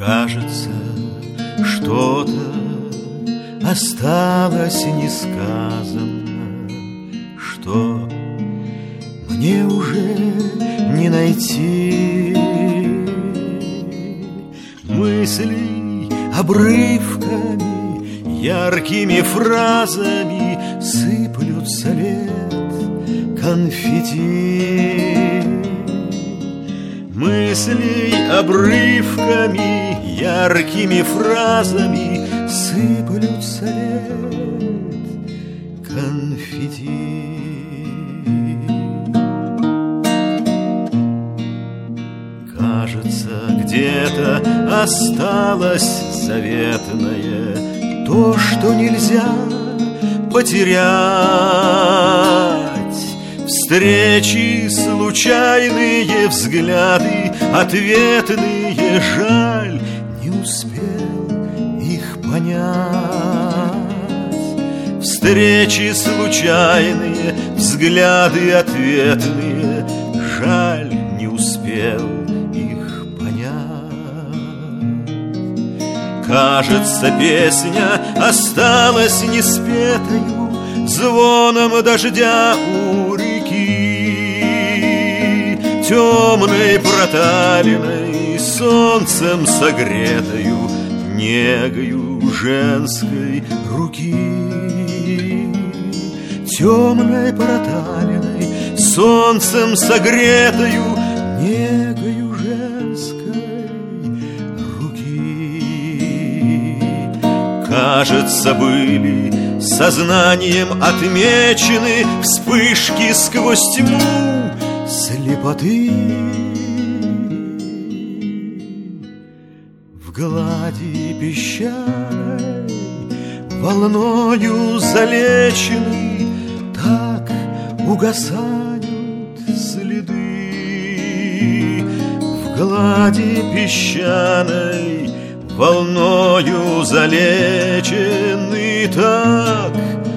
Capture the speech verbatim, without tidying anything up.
Кажется, что-то осталось несказанно, что мне уже не найти. Мыслей обрывками, яркими фразами сыплются лет конфетти. Мыслей обрывками, яркими фразами сыплются лет конфетти. Кажется, где-то осталось заветное, то, что нельзя потерять. Встречи, случайные взгляды, ответные, жаль, не успел их понять. Встречи, случайные взгляды, ответные, жаль, не успел их понять. Кажется, песня осталась неспетою звоном дождя у реки, темной проталиной, солнцем согретою, негою женской руки. Темной проталиной, солнцем согретою, негою женской руки. Кажется, были сознанием отмечены вспышки сквозь тьму слепоты. В глади песчаной, волною залечены, так угасают следы. В глади песчаной, волною залечены, так